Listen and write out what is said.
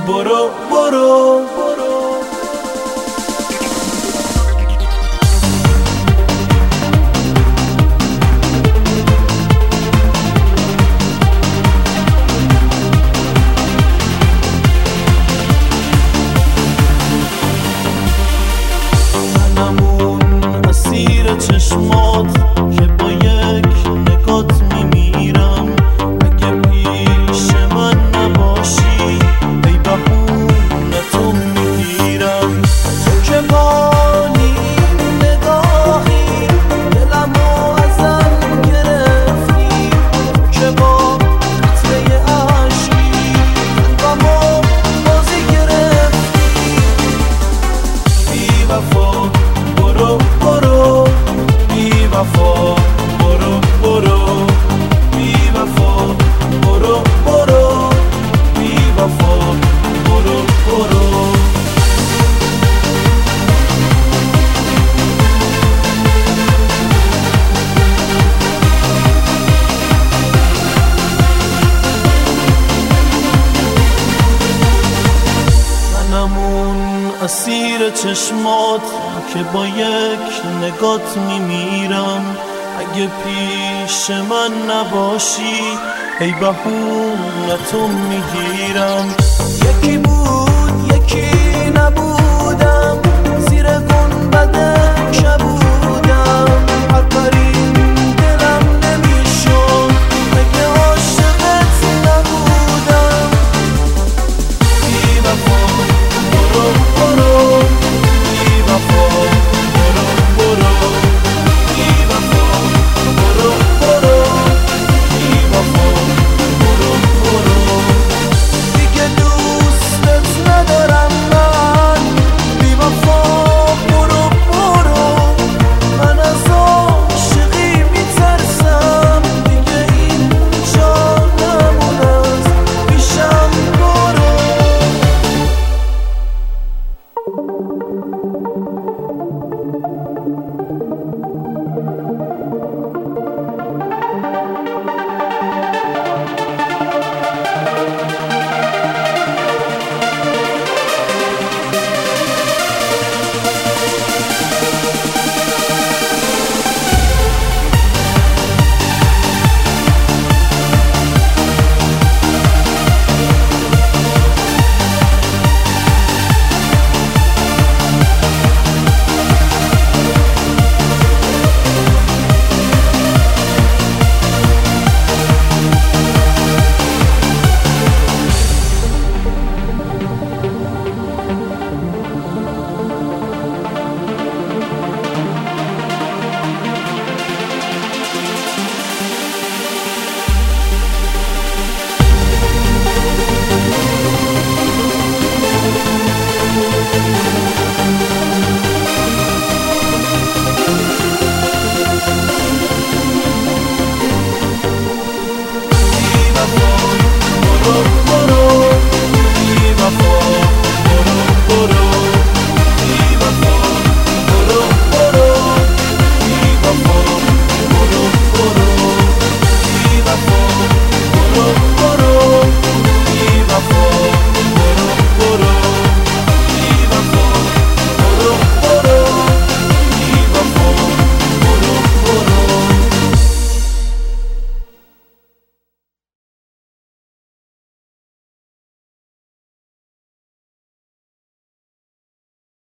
برو برو چشمات که با یک نگات میمیرم. اگه پیش من نباشی ای بهونه تو میگیرم. تو که با نیم نگاهی دلمو ازم گرفتی. تو که با قطره عشقی قلبمو بازی گرفتی. بی وفا برو برو، بی وفا برو برو، بی وفا برو برو، بی وفا برو برو. منمون اسیر چشمات که با یک نگات میمیرم. اگه پیش من نباشی ای بهونه تو میگیرم. یکی بود یکی نبودم، زیر گنبد کبود